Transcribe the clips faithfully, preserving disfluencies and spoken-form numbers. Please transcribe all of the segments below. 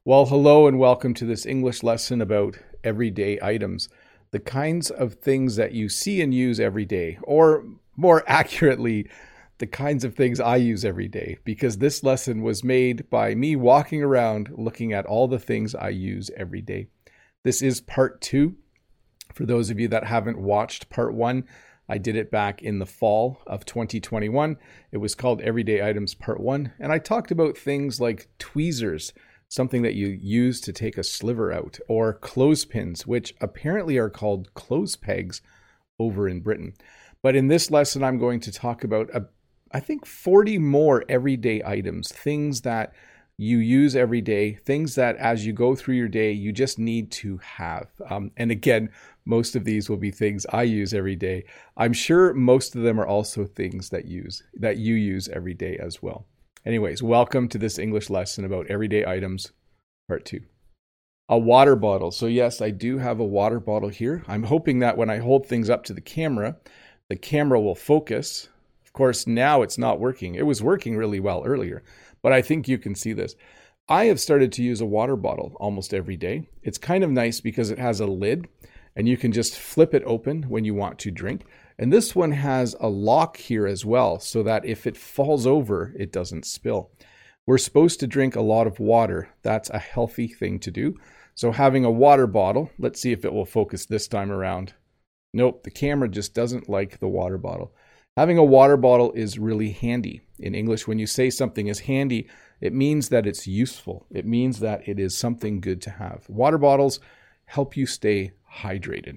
Well, hello and welcome to this English lesson about everyday items, the kinds of things that you see and use every day, or more accurately, the kinds of things I use every day, because this lesson was made by me walking around looking at all the things I use every day. This is part two. For those of you that haven't watched part one, I did it back in the fall of twenty twenty-one. It was called Everyday Items Part one, and I talked about things like tweezers, something that you use to take a sliver out, or clothespins, which apparently are called clothes pegs over in Britain. But in this lesson, I'm going to talk about, a, I think, forty more everyday items, things that you use every day, things that as you go through your day, you just need to have. Um, and again, most of these will be things I use every day. I'm sure most of them are also things that use that you use every day as well. Anyways, welcome to this English lesson about everyday items, part two. A water bottle. So yes, I do have a water bottle here. I'm hoping that when I hold things up to the camera, the camera will focus. Of course, now it's not working. It was working really well earlier, but I think you can see this. I have started to use a water bottle almost every day. It's kind of nice because it has a lid and you can just flip it open when you want to drink. And this one has a lock here as well, so that if it falls over, it doesn't spill. We're supposed to drink a lot of water. That's a healthy thing to do. So having a water bottle, let's see if it will focus this time around. Nope, the camera just doesn't like the water bottle. Having a water bottle is really handy. In English, when you say something is handy, it means that it's useful. It means that it is something good to have. Water bottles help you stay hydrated.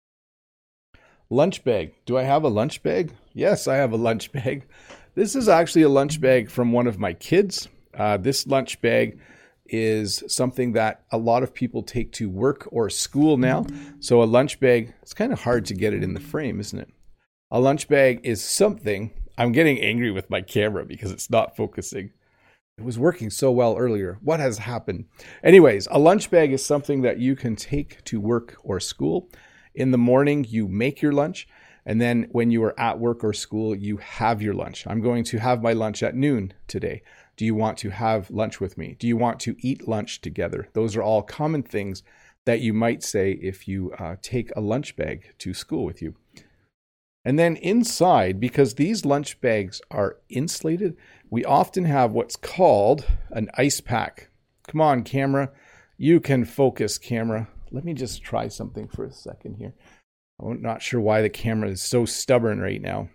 Lunch bag. Do I have a lunch bag? Yes, I have a lunch bag. This is actually a lunch bag from one of my kids. Uh, this lunch bag is something that a lot of people take to work or school now. So a lunch bag, it's kind of hard to get it in the frame, isn't it? A lunch bag is something, I'm getting angry with my camera because it's not focusing. It was working so well earlier. What has happened? Anyways, a lunch bag is something that you can take to work or school. In the morning, you make your lunch, and then when you are at work or school, you have your lunch. I'm going to have my lunch at noon today. Do you want to have lunch with me? Do you want to eat lunch together? Those are all common things that you might say if you uh, take a lunch bag to school with you. And then inside, because these lunch bags are insulated, we often have what's called an ice pack. Come on, camera. You can focus, camera. Let me just try something for a second here. I'm not sure why the camera is so stubborn right now.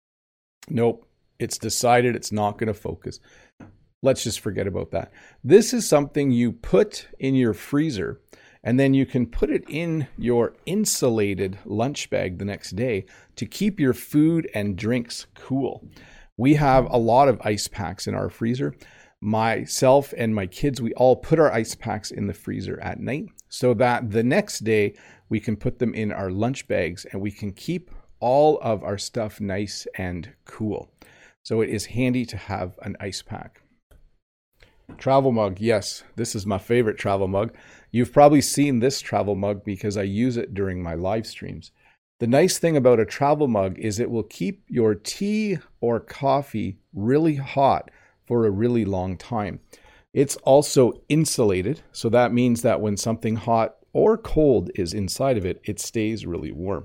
Nope, it's decided it's not going to focus. Let's just forget about that. This is something you put in your freezer, and then you can put it in your insulated lunch bag the next day to keep your food and drinks cool. We have a lot of ice packs in our freezer. Myself and my kids, we all put our ice packs in the freezer at night so that the next day we can put them in our lunch bags and we can keep all of our stuff nice and cool. So it is handy to have an ice pack. Travel mug. Yes, this is my favorite travel mug. You've probably seen this travel mug because I use it during my live streams. The nice thing about a travel mug is it will keep your tea or coffee really hot for a really long time. It's also insulated, so that means that when something hot or cold is inside of it, it stays really warm.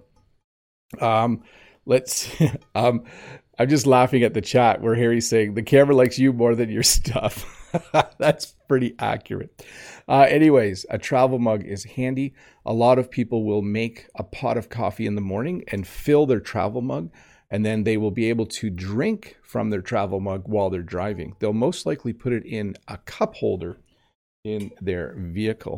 Um, let's. um, I'm just laughing at the chat where Harry's saying the camera likes you more than your stuff. That's pretty accurate. Uh, anyways, a travel mug is handy. A lot of people will make a pot of coffee in the morning and fill their travel mug, and then they will be able to drink from their travel mug while they're driving. They'll most likely put it in a cup holder in their vehicle.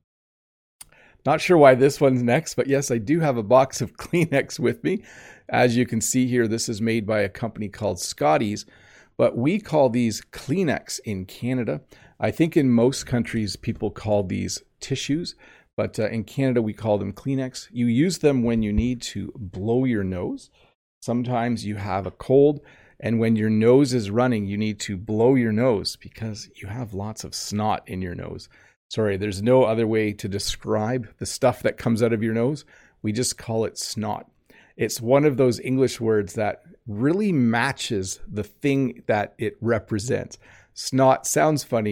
Not sure why this one's next, but yes, I do have a box of Kleenex with me. As you can see here, this is made by a company called Scotties, but we call these Kleenex in Canada. I think in most countries, people call these tissues, but uh, in Canada, we call them Kleenex. You use them when you need to blow your nose. Sometimes you have a cold, and when your nose is running, you need to blow your nose because you have lots of snot in your nose. Sorry, there's no other way to describe the stuff that comes out of your nose. We just call it snot. It's one of those English words that really matches the thing that it represents. Snot sounds funny.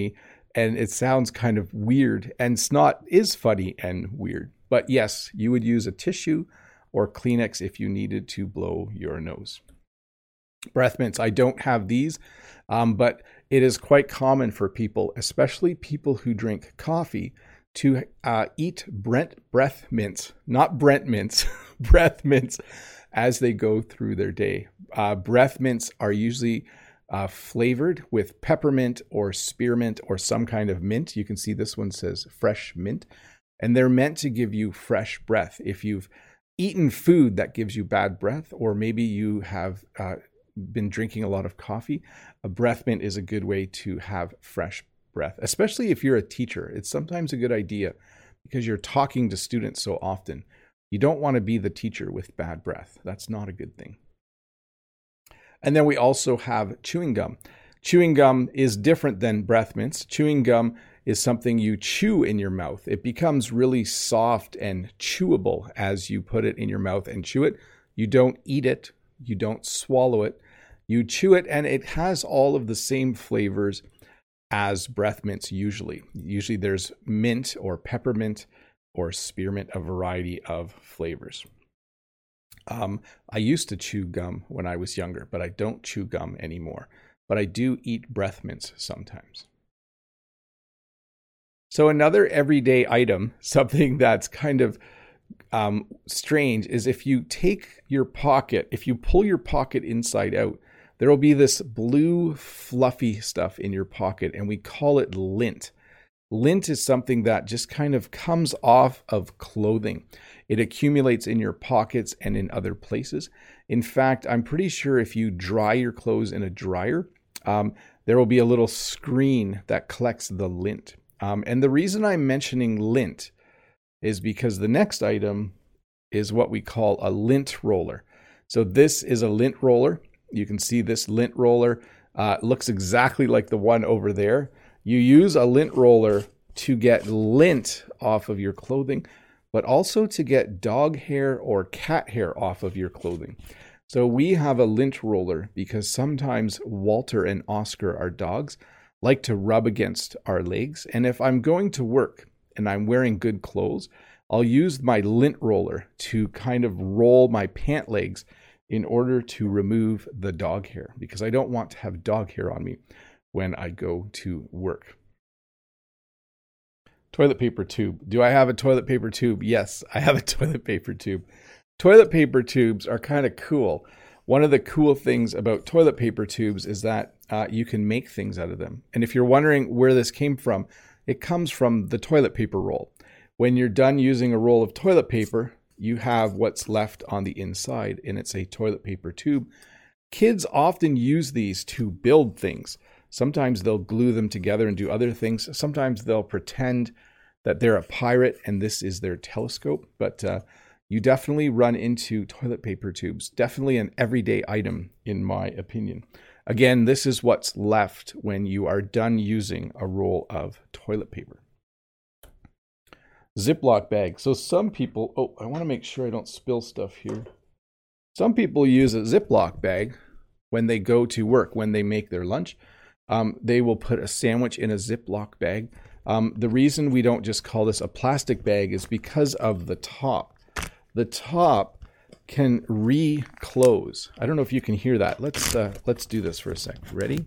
And it sounds kind of weird, and snot is funny and weird. But yes, you would use a tissue or Kleenex if you needed to blow your nose. Breath mints, I don't have these, um, but it is quite common for people, especially people who drink coffee, to uh, eat Brent breath mints, not Brent mints, breath mints as they go through their day. Uh, breath mints are usually uh, flavored with peppermint or spearmint or some kind of mint. You can see this one says fresh mint, and they're meant to give you fresh breath. If you've eaten food that gives you bad breath, or maybe you have uh, been drinking a lot of coffee, a breath mint is a good way to have fresh breath, especially if you're a teacher. It's sometimes a good idea because you're talking to students so often. You don't want to be the teacher with bad breath. That's not a good thing. And then we also have chewing gum. Chewing gum is different than breath mints. Chewing gum is something you chew in your mouth. It becomes really soft and chewable as you put it in your mouth and chew it. You don't eat it. You don't swallow it. You chew it, and it has all of the same flavors as breath mints usually. Usually there's mint or peppermint or spearmint, a variety of flavors. Um, I used to chew gum when I was younger, but I don't chew gum anymore. But I do eat breath mints sometimes. So another everyday item, something that's kind of um, strange, is if you take your pocket, if you pull your pocket inside out, there will be this blue fluffy stuff in your pocket, and we call it lint. Lint is something that just kind of comes off of clothing. It accumulates in your pockets and in other places. In fact, I'm pretty sure if you dry your clothes in a dryer, um, there will be a little screen that collects the lint. Um, and the reason I'm mentioning lint is because the next item is what we call a lint roller. So this is a lint roller. You can see this lint roller uh, looks exactly like the one over there. You use a lint roller to get lint off of your clothing, but also to get dog hair or cat hair off of your clothing. So we have a lint roller because sometimes Walter and Oscar, our dogs, like to rub against our legs. And if I'm going to work and I'm wearing good clothes, I'll use my lint roller to kind of roll my pant legs in order to remove the dog hair, because I don't want to have dog hair on me when I go to work. Toilet paper tube. Do I have a toilet paper tube? Yes, I have a toilet paper tube. Toilet paper tubes are kind of cool. One of the cool things about toilet paper tubes is that uh, you can make things out of them. And if you're wondering where this came from, it comes from the toilet paper roll. When you're done using a roll of toilet paper, you have what's left on the inside, and it's a toilet paper tube. Kids often use these to build things. Sometimes they'll glue them together and do other things. Sometimes they'll pretend that they're a pirate and this is their telescope. But uh, you definitely run into toilet paper tubes. Definitely an everyday item, in my opinion. Again, this is what's left when you are done using a roll of toilet paper. Ziploc bag. So some people, oh, I want to make sure I don't spill stuff here. Some people use a Ziploc bag when they go to work, when they make their lunch. Um, they will put a sandwich in a Ziploc bag. Um, the reason we don't just call this a plastic bag is because of the top. The top can re-close. I don't know if you can hear that. Let's uh, let's do this for a second. Ready?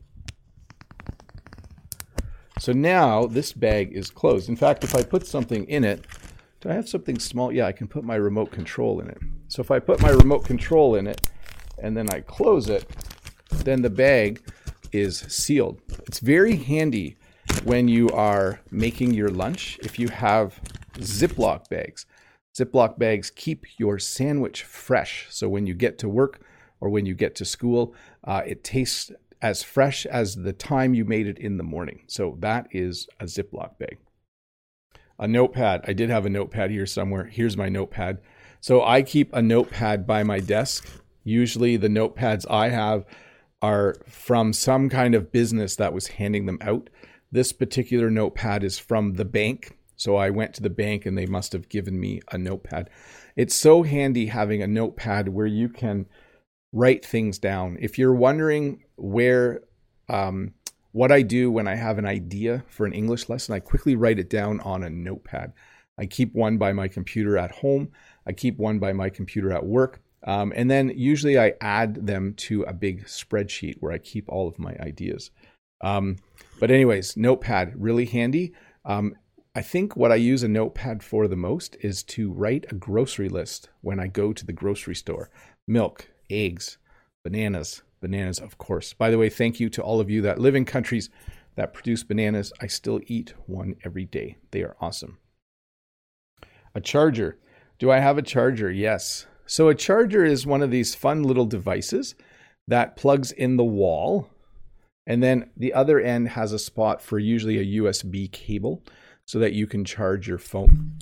So now this bag is closed. In fact, if I put something in it, do I have something small? Yeah, I can put my remote control in it. So if I put my remote control in it and then I close it, then the bag is sealed. It's very handy when you are making your lunch if you have Ziploc bags. Ziploc bags keep your sandwich fresh. So when you get to work or when you get to school, uh, it tastes as fresh as the time you made it in the morning. So that is a Ziploc bag. A notepad. I did have a notepad here somewhere. Here's my notepad. So I keep a notepad by my desk. Usually the notepads I have are from some kind of business that was handing them out. This particular notepad is from the bank. So I went to the bank and they must have given me a notepad. It's so handy having a notepad where you can write things down. If you're wondering where um, what I do when I have an idea for an English lesson, I quickly write it down on a notepad. I keep one by my computer at home. I keep one by my computer at work. Um, and then usually I add them to a big spreadsheet where I keep all of my ideas. Um, but anyways, notepad, really handy. Um, I think what I use a notepad for the most is to write a grocery list when I go to the grocery store. Milk, eggs, bananas, bananas, of course. By the way, thank you to all of you that live in countries that produce bananas. I still eat one every day. They are awesome. A charger. Do I have a charger? Yes. So a charger is one of these fun little devices that plugs in the wall. And then the other end has a spot for usually a U S B cable so that you can charge your phone.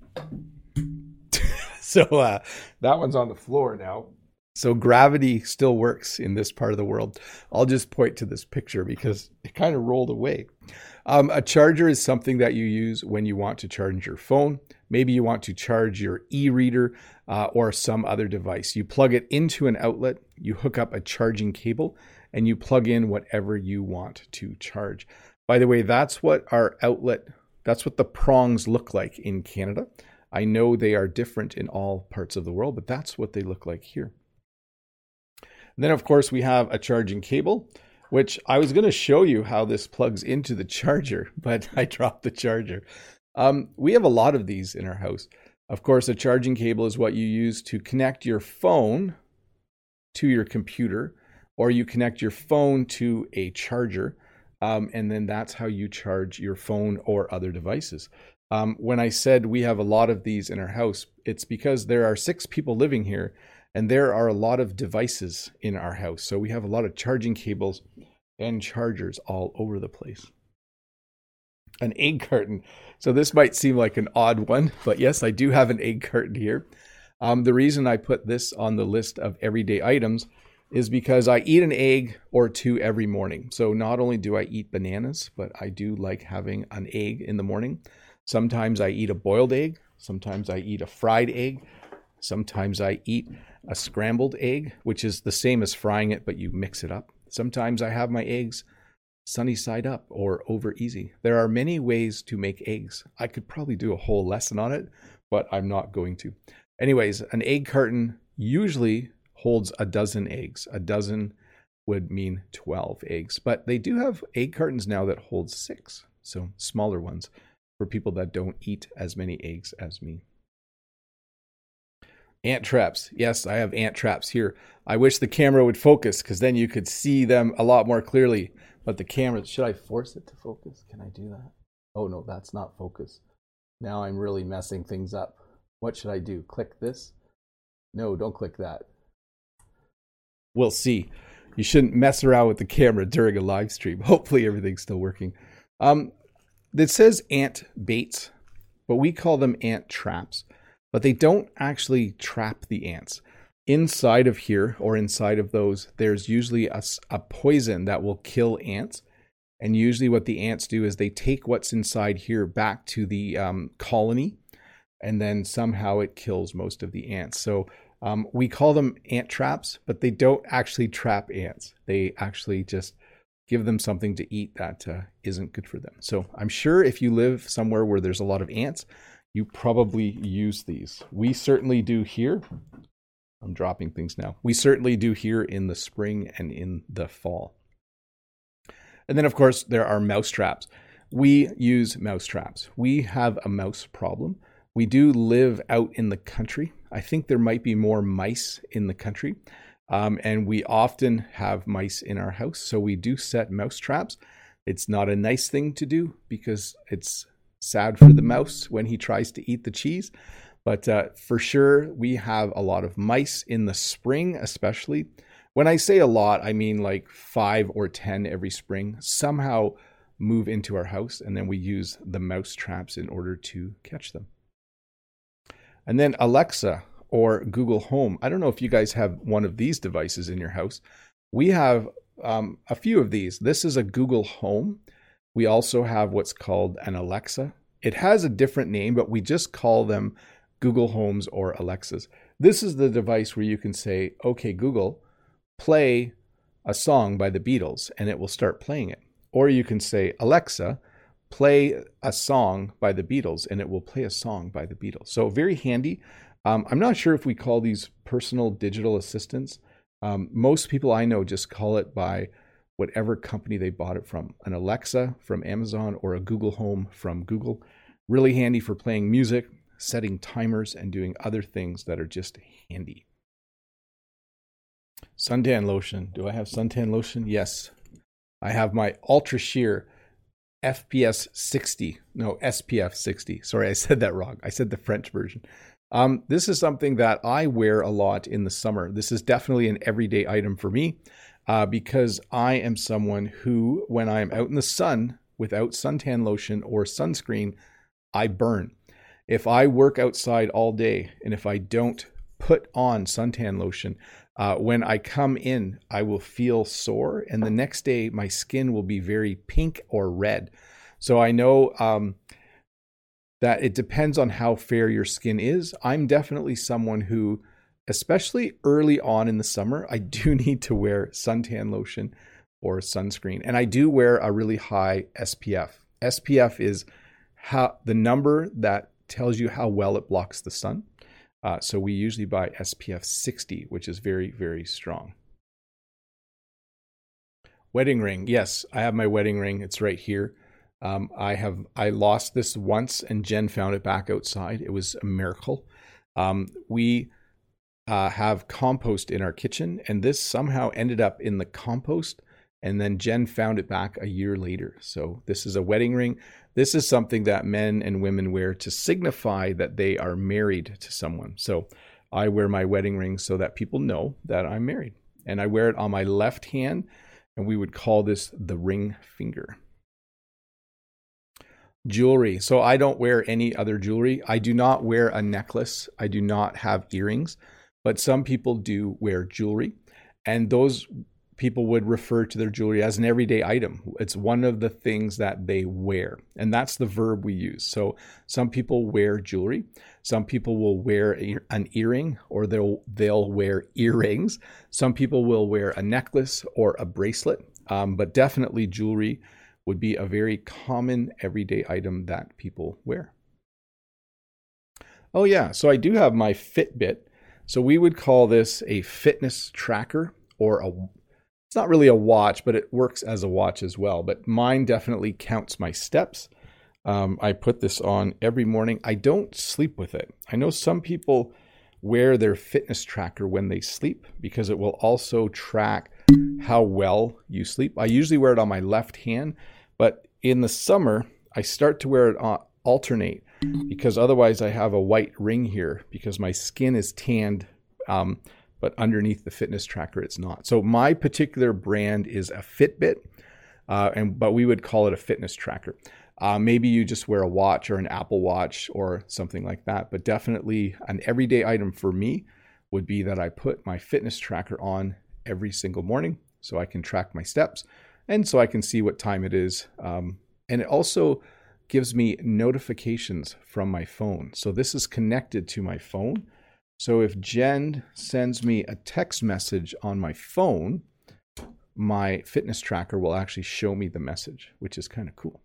so uh, that one's on the floor now. So gravity still works in this part of the world. I'll just point to this picture because it kind of rolled away. Um, a charger is something that you use when you want to charge your phone. Maybe you want to charge your e-reader uh, or some other device. You plug it into an outlet, you hook up a charging cable, and you plug in whatever you want to charge. By the way, that's what our outlet, that's what the prongs look like in Canada. I know they are different in all parts of the world, but that's what they look like here. And then, of course, we have a charging cable, which I was going to show you how this plugs into the charger, but I dropped the charger. Um, we have a lot of these in our house. Of course, a charging cable is what you use to connect your phone to your computer, or you connect your phone to a charger, um, and then that's how you charge your phone or other devices. Um, when I said we have a lot of these in our house, it's because there are six people living here, and there are a lot of devices in our house. So we have a lot of charging cables and chargers all over the place. An egg carton. So this might seem like an odd one, but yes, I do have an egg carton here. Um, the reason I put this on the list of everyday items is because I eat an egg or two every morning. So not only do I eat bananas, but I do like having an egg in the morning. Sometimes I eat a boiled egg. Sometimes I eat a fried egg. Sometimes I eat a scrambled egg, which is the same as frying it, but you mix it up. Sometimes I have my eggs sunny side up or over easy. There are many ways to make eggs. I could probably do a whole lesson on it, but I'm not going to. Anyways, an egg carton usually holds a dozen eggs. A dozen would mean twelve eggs, but they do have egg cartons now that hold six. So smaller ones for people that don't eat as many eggs as me. Ant traps. Yes, I have ant traps here. I wish the camera would focus because then you could see them a lot more clearly. But the camera, should I force it to focus? Can I do that? Oh no, that's not focus. Now I'm really messing things up. What should I do? Click this? No, don't click that. We'll see. You shouldn't mess around with the camera during a live stream. Hopefully everything's still working. Um, it says ant baits, but we call them ant traps. But they don't actually trap the ants. Inside of here, or inside of those, there's usually a, a poison that will kill ants. And usually what the ants do is they take what's inside here back to the um, colony, and then somehow it kills most of the ants. So um, we call them ant traps, but they don't actually trap ants. They actually just give them something to eat that uh, isn't good for them. So I'm sure if you live somewhere where there's a lot of ants, you probably use these. We certainly do here. I'm dropping things now. We certainly do here in the spring and in the fall. And then, of course, there are mouse traps. We use mouse traps. We have a mouse problem. We do live out in the country. I think there might be more mice in the country. Um, and we often have mice in our house. So we do set mouse traps. It's not a nice thing to do because it's sad for the mouse when he tries to eat the cheese. But uh, for sure, we have a lot of mice in the spring, especially. When I say a lot, I mean like five or ten every spring somehow move into our house, and then we use the mouse traps in order to catch them. And then Alexa or Google Home. I don't know if you guys have one of these devices in your house. We have um, a few of these. This is a Google Home. We also have what's called an Alexa. It has a different name, but we just call them Google Homes or Alexas. This is the device where you can say, okay, Google, play a song by the Beatles, and it will start playing it. or you can say, Alexa, play a song by the Beatles, and it will play a song by the Beatles. So very handy. Um, I'm not sure if we call these personal digital assistants. Um, most people I know just call it by whatever company they bought it from, an Alexa from Amazon or a Google Home from Google. Really handy for playing music, setting timers, and doing other things that are just handy. Suntan lotion. Do I have suntan lotion? Yes. I have my Ultra Sheer F P S sixty. No, S P F sixty. Sorry, I said that wrong. I said the French version. Um, this is something that I wear a lot in the summer. This is definitely an everyday item for me uh, because I am someone who, when I'm out in the sun without suntan lotion or sunscreen, I burn. If I work outside all day and if I don't put on suntan lotion, uh, when I come in, I will feel sore, and the next day my skin will be very pink or red. So I know um, that it depends on how fair your skin is. I'm definitely someone who, especially early on in the summer, I do need to wear suntan lotion or sunscreen, and I do wear a really high S P F. S P F is how the number that tells you how well it blocks the sun. Uh, so we usually buy S P F sixty, which is very, very strong. Wedding ring. Yes, I have my wedding ring. It's right here. Um, I have I lost this once, and Jen found it back outside. It was a miracle. Um, we uh, have compost in our kitchen, and this somehow ended up in the compost. And then Jen found it back a year later. So this is a wedding ring. This is something that men and women wear to signify that they are married to someone. So I wear my wedding ring so that people know that I'm married. And I wear it on my left hand, and we would call this the ring finger. Jewelry. So I don't wear any other jewelry. I do not wear a necklace. I do not have earrings, but some people do wear jewelry. And those people would refer to their jewelry as an everyday item. It's one of the things that they wear, and that's the verb we use. So some people wear jewelry. Some people will wear a, an earring, or they'll they'll wear earrings. Some people will wear a necklace or a bracelet, um, but definitely jewelry would be a very common everyday item that people wear. Oh yeah, so I do have my Fitbit. So we would call this a fitness tracker, or a It's not really a watch, but it works as a watch as well. But mine definitely counts my steps. Um, I put this on every morning. I don't sleep with it. I know some people wear their fitness tracker when they sleep because it will also track how well you sleep. I usually wear it on my left hand, but in the summer, I start to wear it on alternate because otherwise I have a white ring here because my skin is tanned. Um, but underneath the fitness tracker, it's not. So my particular brand is a Fitbit, uh, and but we would call it a fitness tracker. Uh, maybe you just wear a watch or an Apple Watch or something like that, but definitely an everyday item for me would be that I put my fitness tracker on every single morning so I can track my steps and so I can see what time it is. Um, and it also gives me notifications from my phone. So this is connected to my phone. So if Jen sends me a text message on my phone, my fitness tracker will actually show me the message, which is kind of cool.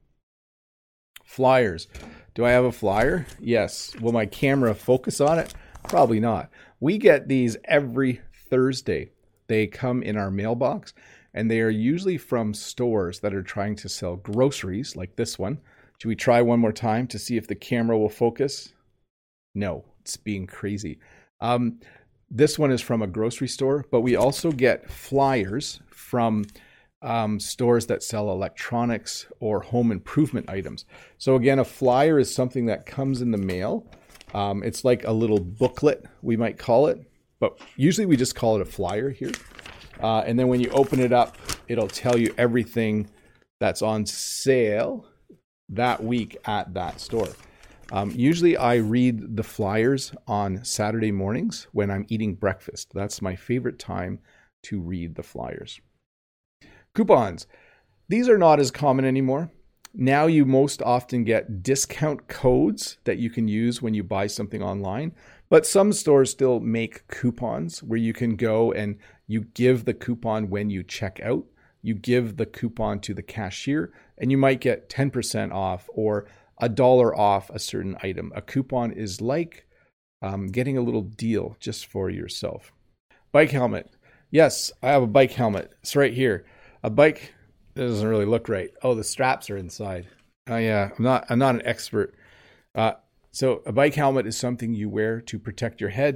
Flyers. Do I have a flyer? Yes. Will my camera focus on it? Probably not. We get these every Thursday. They come in our mailbox, and they are usually from stores that are trying to sell groceries, like this one. Should we try one more time to see if the camera will focus? No, it's being crazy. Um, this one is from a grocery store, but we also get flyers from um, stores that sell electronics or home improvement items. So again, a flyer is something that comes in the mail. Um, it's like a little booklet, we might call it, but usually we just call it a flyer here. Uh, and then when you open it up, it'll tell you everything that's on sale that week at that store. Um, usually I read the flyers on Saturday mornings when I'm eating breakfast. That's my favorite time to read the flyers. Coupons. These are not as common anymore. Now you most often get discount codes that you can use when you buy something online, but some stores still make coupons where you can go and you give the coupon when you check out. you give the coupon to the cashier and you might get ten percent off or a dollar off a certain item. A coupon is like um, getting a little deal just for yourself. Bike helmet. Yes, I have a bike helmet. It's right here. A bike, it doesn't really look right. Oh, the straps are inside. Oh yeah, I'm not, I'm not an expert. Uh, so a bike helmet is something you wear to protect your head.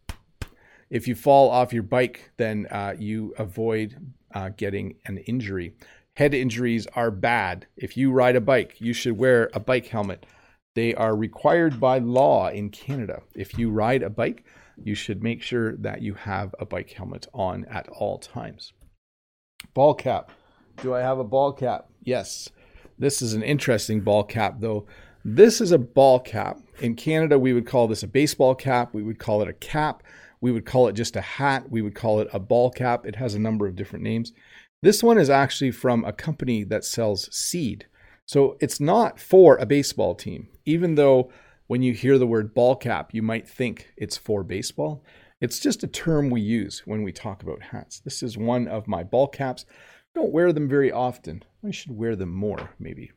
If you fall off your bike, then uh, you avoid uh, getting an injury. Head injuries are bad. If you ride a bike, you should wear a bike helmet. They are required by law in Canada. If you ride a bike, you should make sure that you have a bike helmet on at all times. Ball cap. Do I have a ball cap? Yes. This is an interesting ball cap, though. This is a ball cap. In Canada, we would call this a baseball cap. We would call it a cap. We would call it just a hat. We would call it a ball cap. It has a number of different names. This one is actually from a company that sells seed. So it's not for a baseball team, even though when you hear the word ball cap, you might think it's for baseball. It's just a term we use when we talk about hats. This is one of my ball caps. I don't wear them very often. I should wear them more, maybe.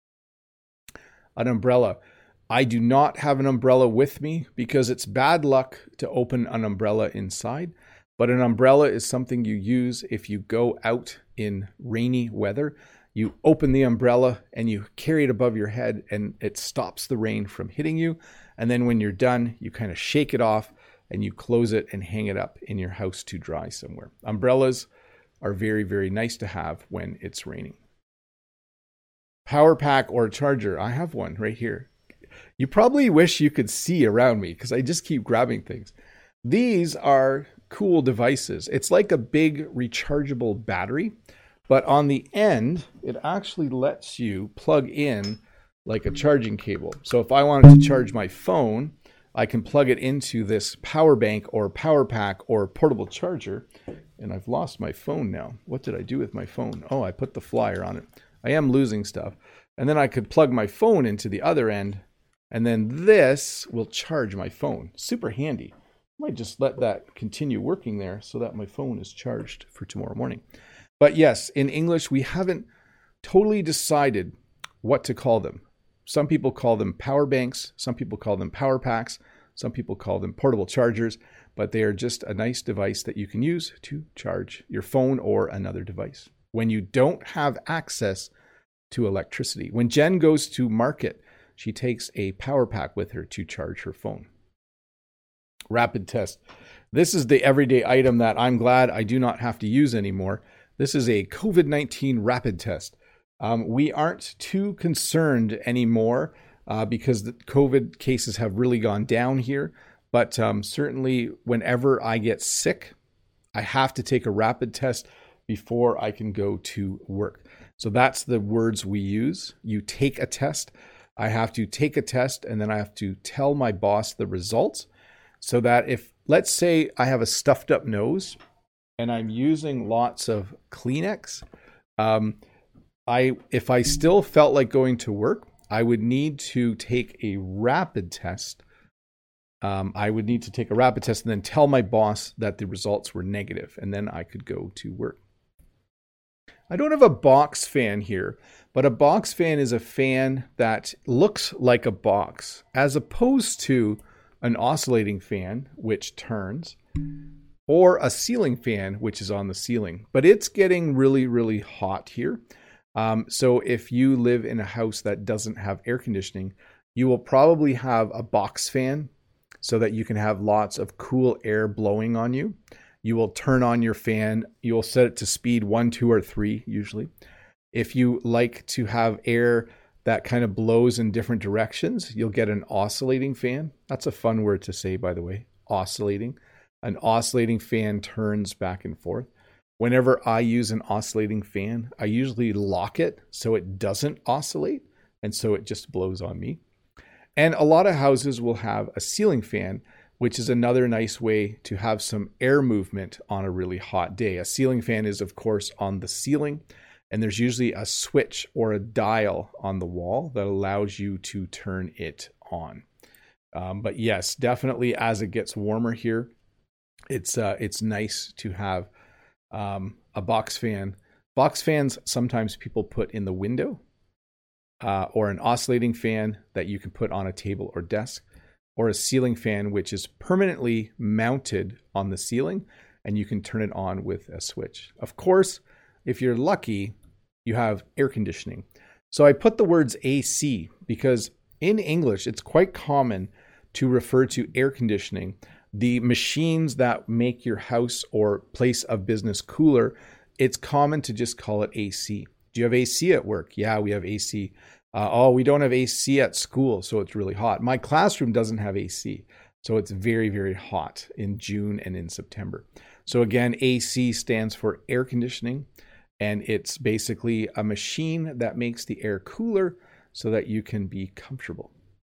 An umbrella. I do not have an umbrella with me because it's bad luck to open an umbrella inside. But an umbrella is something you use if you go out in rainy weather. You open the umbrella and you carry it above your head and it stops the rain from hitting you. And then when you're done, you kind of shake it off and you close it and hang it up in your house to dry somewhere. Umbrellas are very, very nice to have when it's raining. Power pack or charger. I have one right here. You probably wish you could see around me because I just keep grabbing things. These are cool devices. It's like a big rechargeable battery, but on the end, it actually lets you plug in like a charging cable. So if I wanted to charge my phone, I can plug it into this power bank or power pack or portable charger. And I've lost my phone now. What did I do with my phone? Oh, I put the flyer on it. I am losing stuff. And then I could plug my phone into the other end, and then this will charge my phone. Super handy. I might just let that continue working there so that my phone is charged for tomorrow morning. But yes, in English, we haven't totally decided what to call them. Some people call them power banks. Some people call them power packs. Some people call them portable chargers, but they are just a nice device that you can use to charge your phone or another device when you don't have access to electricity. When Jen goes to market, she takes a power pack with her to charge her phone. Rapid test. This is the everyday item that I'm glad I do not have to use anymore. This is a COVID nineteen rapid test. Um, we aren't too concerned anymore uh, because the COVID cases have really gone down here. But um, certainly whenever I get sick, I have to take a rapid test before I can go to work. So that's the words we use. You take a test. I have to take a test and then I have to tell my boss the results so that if, let's say I have a stuffed up nose and I'm using lots of Kleenex, um, I if I still felt like going to work, I would need to take a rapid test. Um, I would need to take a rapid test and then tell my boss that the results were negative, and then I could go to work. I don't have a box fan here, but a box fan is a fan that looks like a box as opposed to an oscillating fan, which turns, or a ceiling fan, which is on the ceiling. But it's getting really, really hot here. Um, so if you live in a house that doesn't have air conditioning, you will probably have a box fan so that you can have lots of cool air blowing on you. You will turn on your fan. You'll set it to speed one, two, or three, usually. If you like to have air that kind of blows in different directions, you'll get an oscillating fan. That's a fun word to say, by the way, oscillating. An oscillating fan turns back and forth. Whenever I use an oscillating fan, I usually lock it so it doesn't oscillate, and so it just blows on me. And a lot of houses will have a ceiling fan, which is another nice way to have some air movement on a really hot day. A ceiling fan is, of course, on the ceiling, and there's usually a switch or a dial on the wall that allows you to turn it on. Um, but yes, definitely as it gets warmer here, it's uh, it's nice to have um, a box fan Box fans, sometimes people put in the window, uh, or an oscillating fan that you can put on a table or desk, or a ceiling fan, which is permanently mounted on the ceiling, and you can turn it on with a switch. Of course, if you're lucky, you have air conditioning. So I put the words A C because in English, it's quite common to refer to air conditioning, the machines that make your house or place of business cooler. It's common to just call it A C. Do you have A C at work? Yeah, we have A C. Uh, oh, we don't have A C at school, so it's really hot. My classroom doesn't have A C, so it's very, very hot in June and in September. So again, A C stands for air conditioning, and it's basically a machine that makes the air cooler so that you can be comfortable.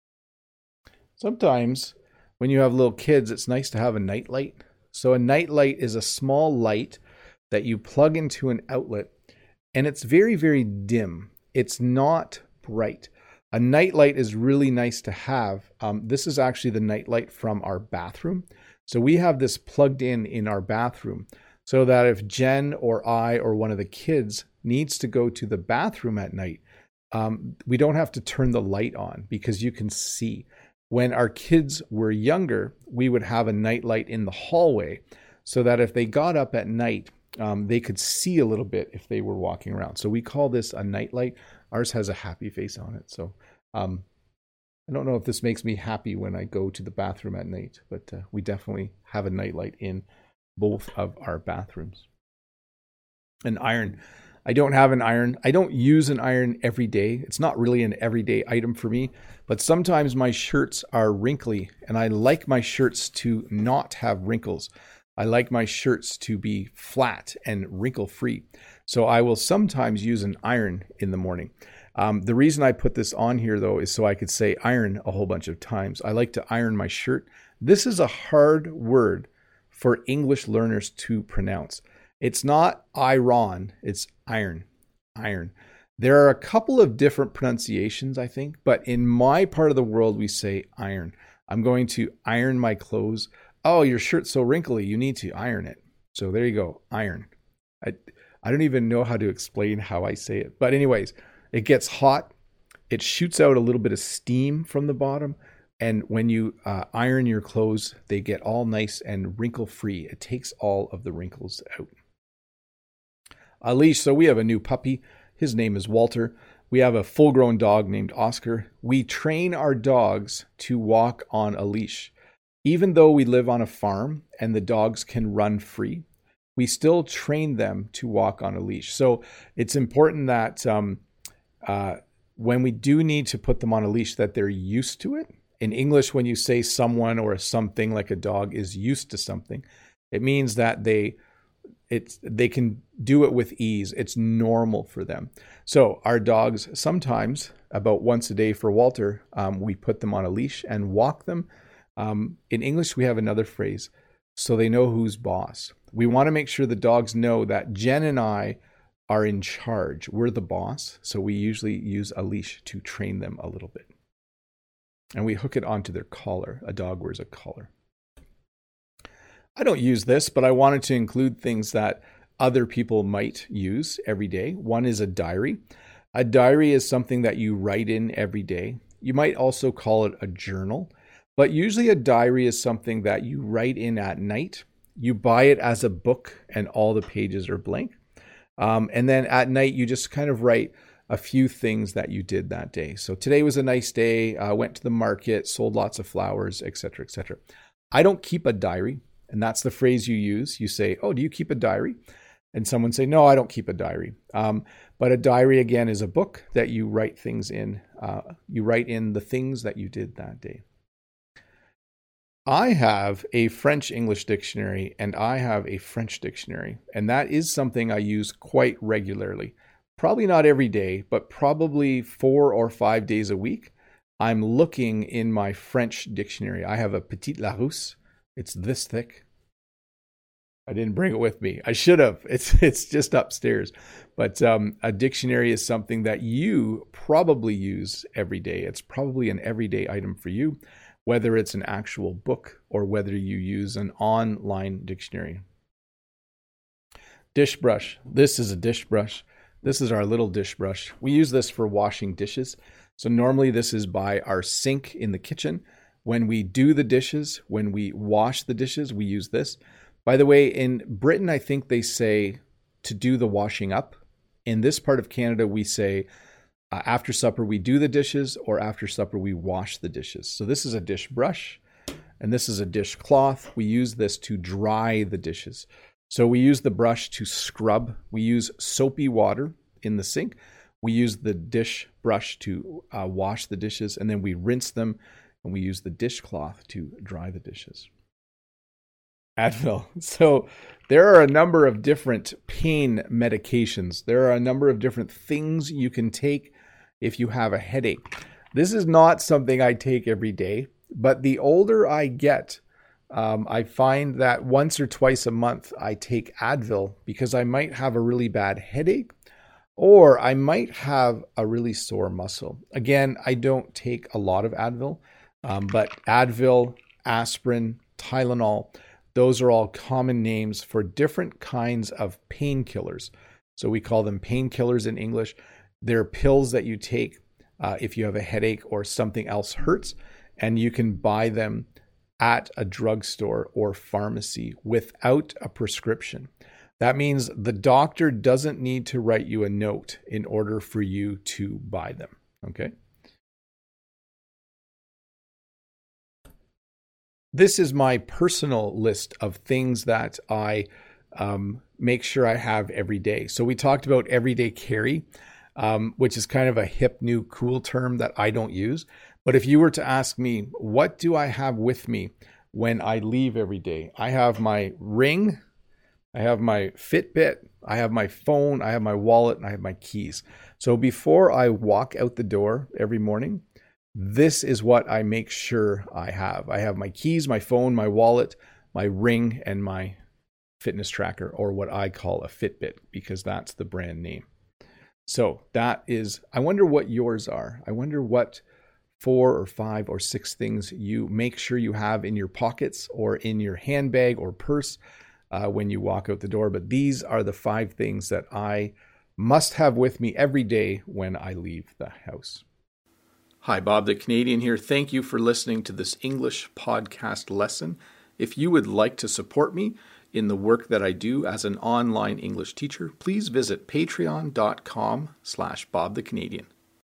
Sometimes when you have little kids, it's nice to have a night light. So a night light is a small light that you plug into an outlet, and it's very, very dim. It's not bright. A night light is really nice to have. Um, this is actually the night light from our bathroom. So we have this plugged in in our bathroom so that if Jen or I or one of the kids needs to go to the bathroom at night, um, we don't have to turn the light on because you can see. When our kids were younger, we would have a night light in the hallway so that if they got up at night, um, they could see a little bit if they were walking around. So we call this a night light. Ours has a happy face on it. So um, I don't know if this makes me happy when I go to the bathroom at night, but uh, we definitely have a night light in both of our bathrooms. An iron. I don't have an iron. I don't use an iron every day. It's not really an everyday item for me, but sometimes my shirts are wrinkly and I like my shirts to not have wrinkles. I like my shirts to be flat and wrinkle free. So I will sometimes use an iron in the morning. Um, the reason I put this on here though is so I could say iron a whole bunch of times. I like to iron my shirt. This is a hard word for English learners to pronounce. It's not iron, it's iron, iron. There are a couple of different pronunciations, I think, but in my part of the world, we say iron. I'm going to iron my clothes. Oh, your shirt's so wrinkly, you need to iron it. So there you go, iron. I, I don't even know how to explain how I say it. But anyways, it gets hot. It shoots out a little bit of steam from the bottom. And when you uh, iron your clothes, they get all nice and wrinkle-free. It takes all of the wrinkles out. A leash. So we have a new puppy. His name is Walter. We have a full-grown dog named Oscar. We train our dogs to walk on a leash. Even though we live on a farm and the dogs can run free, we still train them to walk on a leash. So it's important that um, uh, when we do need to put them on a leash, that they're used to it. In English, when you say someone or something like a dog is used to something, it means that they it's they can do it with ease. It's normal for them. So our dogs, sometimes about once a day for Walter, um, we put them on a leash and walk them. Um, in English, we have another phrase, so they know who's boss. We want to make sure the dogs know that Jen and I are in charge. We're the boss. So we usually use a leash to train them a little bit. And we hook it onto their collar. A dog wears a collar. I don't use this, but I wanted to include things that other people might use every day. One is a diary. A diary is something that you write in every day. You might also call it a journal, but usually a diary is something that you write in at night. You buy it as a book and all the pages are blank. Um, and then at night, you just kind of write a few things that you did that day. So today was a nice day. I uh, went to the market, sold lots of flowers, et cetera, et cetera. I don't keep a diary. And that's the phrase you use. You say, oh, do you keep a diary? And someone say, no, I don't keep a diary. Um, but a diary, again, is a book that you write things in. Uh, you write in the things that you did that day. I have a French-English dictionary and I have a French dictionary. And that is something I use quite regularly. Probably not every day, but probably four or five days a week. I'm looking in my French dictionary. I have a Petit Larousse. It's this thick. I didn't bring it with me. I should have. It's it's just upstairs. But um, a dictionary is something that you probably use every day. It's probably an everyday item for you, whether it's an actual book or whether you use an online dictionary. Dish brush. This is a dish brush. This is our little dish brush. We use this for washing dishes. So normally this is by our sink in the kitchen. When we do the dishes, when we wash the dishes, we use this. By the way, in Britain, I think they say to do the washing up. In this part of Canada, we say uh, after supper, we do the dishes, or after supper, we wash the dishes. So this is a dish brush, and this is a dish cloth. We use this to dry the dishes. So we use the brush to scrub. We use soapy water in the sink. We use the dish brush to uh, wash the dishes, and then we rinse them, and we use the dishcloth to dry the dishes. Advil. So there are a number of different pain medications. There are a number of different things you can take if you have a headache. This is not something I take every day, but the older I get, um, I find that once or twice a month I take Advil because I might have a really bad headache, or I might have a really sore muscle. Again, I don't take a lot of Advil, um, but Advil, aspirin, Tylenol, those are all common names for different kinds of painkillers. So we call them painkillers in English. They're pills that you take uh, if you have a headache or something else hurts, and you can buy them at a drugstore or pharmacy without a prescription. That means the doctor doesn't need to write you a note in order for you to buy them, okay? This is my personal list of things that I um, make sure I have every day. So we talked about everyday carry, um, which is kind of a hip, new, cool term that I don't use. But if you were to ask me, what do I have with me when I leave every day? I have my ring, I have my Fitbit, I have my phone, I have my wallet, and I have my keys. So before I walk out the door every morning, this is what I make sure I have. I have my keys, my phone, my wallet, my ring, and my fitness tracker, or what I call a Fitbit, because that's the brand name. So that is, I wonder what yours are. I wonder what four or five or six things you make sure you have in your pockets or in your handbag or purse uh, when you walk out the door. But these are the five things that I must have with me every day when I leave the house. Hi, Bob the Canadian here. Thank you for listening to this English podcast lesson. If you would like to support me in the work that I do as an online English teacher, please visit patreon.com slash Bob the Canadian.